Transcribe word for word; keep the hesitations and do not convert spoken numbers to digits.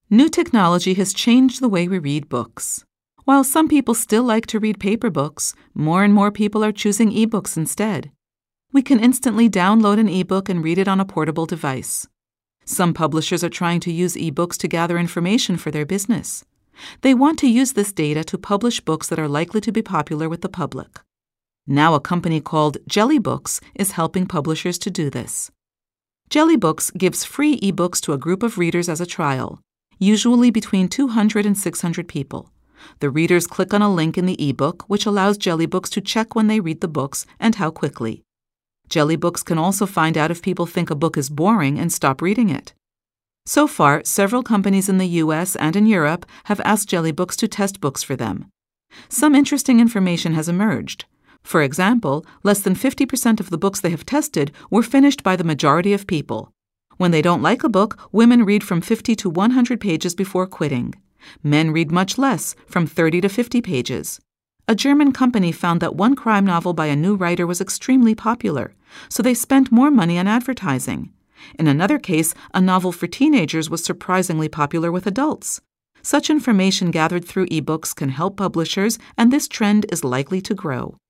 New technology has changed the way we read books. While some people still like to read paper books, more and more people are choosing ebooks instead. We can instantly download an ebook and read it on a portable device. Some publishers are trying to use ebooks to gather information for their business. They want to use this data to publish books that are likely to be popular with the public. Now a company called Jelly Books is helping publishers to do this. Jelly Books gives free ebooks to a group of readers as a trial, usually between two hundred and six hundred people. The readers click on a link in the ebook, which allows Jelly Books to check when they read the books and how quickly. Jelly Books can also find out if people think a book is boring and stop reading it. So far, several companies in the U S and in Europe have asked Jelly Books to test books for them. Some interesting information has emerged. For example, less than fifty percent of the books they have tested were finished by the majority of people. When they don't like a book, women read from fifty to one hundred pages before quitting. Men read much less, from thirty to fifty pages. A German company found that one crime novel by a new writer was extremely popular, so they spent more money on advertising. In another case, a novel for teenagers was surprisingly popular with adults. Such information gathered through ebooks can help publishers, and this trend is likely to grow.